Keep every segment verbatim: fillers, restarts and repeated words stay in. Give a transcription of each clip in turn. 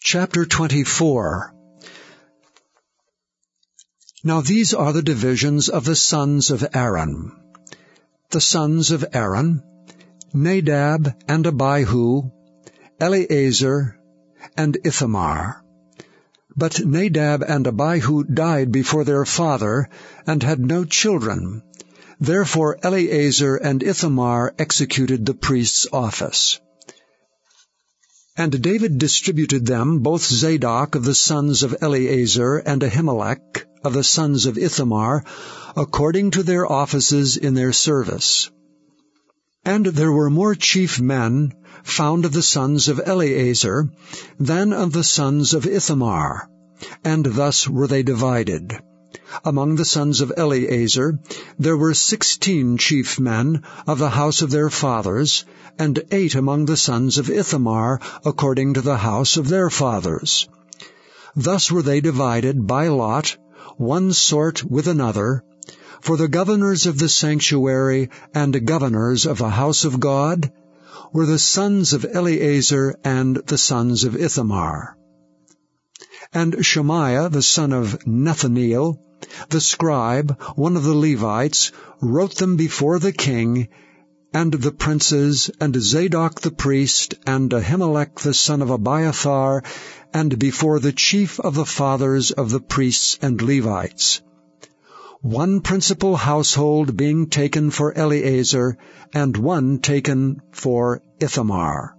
Chapter twenty-four. Now these are the divisions of the sons of Aaron. The sons of Aaron, Nadab and Abihu, Eleazar, and Ithamar. But Nadab and Abihu died before their father, and had no children. Therefore Eleazar and Ithamar executed the priest's office. And David distributed them, both Zadok of the sons of Eleazar and Ahimelech of the sons of Ithamar, according to their offices in their service. And there were more chief men found of the sons of Eleazar than of the sons of Ithamar, and thus were they divided. Among the sons of Eleazar there were sixteen chief men of the house of their fathers, and eight among the sons of Ithamar, according to the house of their fathers. Thus were they divided by lot, one sort with another, for the governors of the sanctuary and governors of the house of God were the sons of Eleazar and the sons of Ithamar. And Shemaiah the son of Nethaneel, the scribe, one of the Levites, wrote them before the king, and the princes, and Zadok the priest, and Ahimelech the son of Abiathar, and before the chief of the fathers of the priests and Levites. One principal household being taken for Eleazar, and one taken for Ithamar.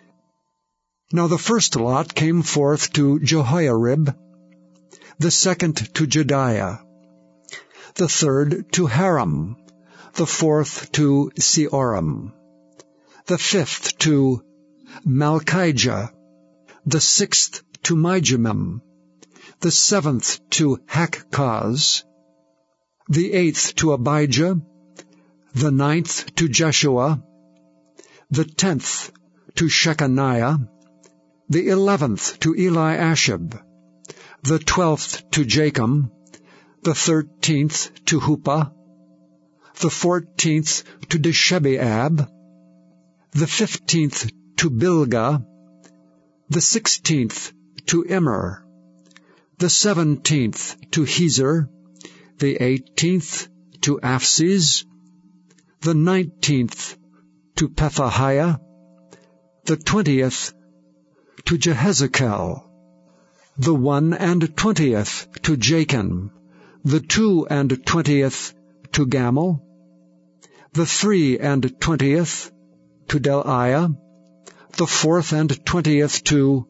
Now the first lot came forth to Jehoiarib, the second to Jediah, the third to Haram, the fourth to Seoram, the fifth to Malchijah, the sixth to Mijamim, the seventh to Hakkoz, the eighth to Abijah, the ninth to Jeshua, the tenth to Shechaniah, the eleventh to Eliashib, the twelfth to Jachim, the thirteenth to Huppah, the fourteenth to Deshebeab, the fifteenth to Bilgah, the sixteenth to Immer, the seventeenth to Hezer, the eighteenth to Aphzis, the nineteenth to Pethahiah, the twentieth to Jehezekel, the one and twentieth to Jachin, the two and twentieth to Gamul, the three and twentieth to Deliah, the fourth and twentieth to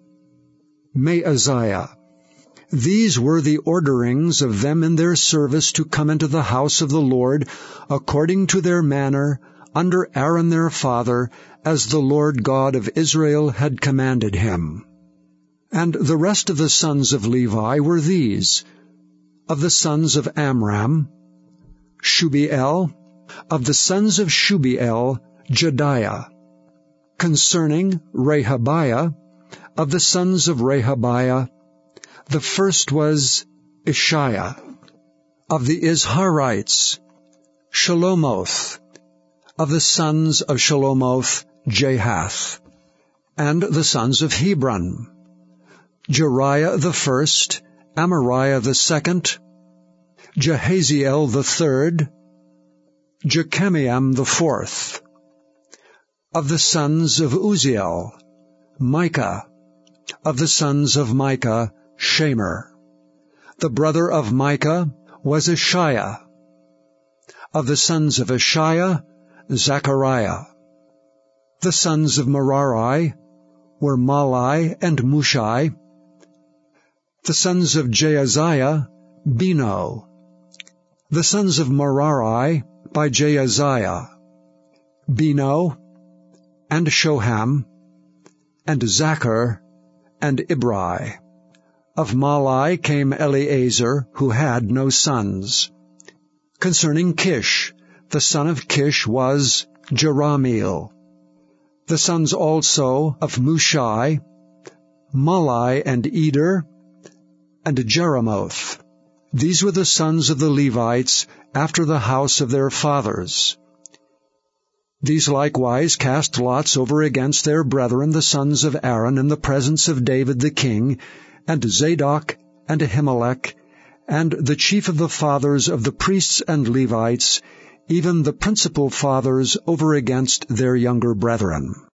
Maaziah. These were the orderings of them in their service to come into the house of the Lord, according to their manner, under Aaron their father, as the Lord God of Israel had commanded him. And the rest of the sons of Levi were these: of the sons of Amram, Shubiel; of the sons of Shubiel, Jediah; concerning Rehabiah, of the sons of Rehabiah, the first was Ishiah; of the Izharites, Shelomoth; of the sons of Shelomoth, Jahath; and the sons of Hebron, Jeriah the first, Amariah the second, Jehaziel the third, Jechamiam the fourth; of the sons of Uzziel, Micah; of the sons of Micah, Shemer; the brother of Micah was Ishiah; of the sons of Ishiah, Zechariah; the sons of Merari were Malai and Mushai; the sons of Jaaziah, Beno; the sons of Merari by Jaaziah, Beno, and Shoham, and Zachar, and Ibri. Of Malai came Eleazar, who had no sons. Concerning Kish, the son of Kish was Jerahmeel. The sons also of Mushai, Malai and Eder, and Jeremoth. These were the sons of the Levites after the house of their fathers. These likewise cast lots over against their brethren the sons of Aaron in the presence of David the king, and Zadok and Ahimelech, and the chief of the fathers of the priests and Levites, even the principal fathers over against their younger brethren.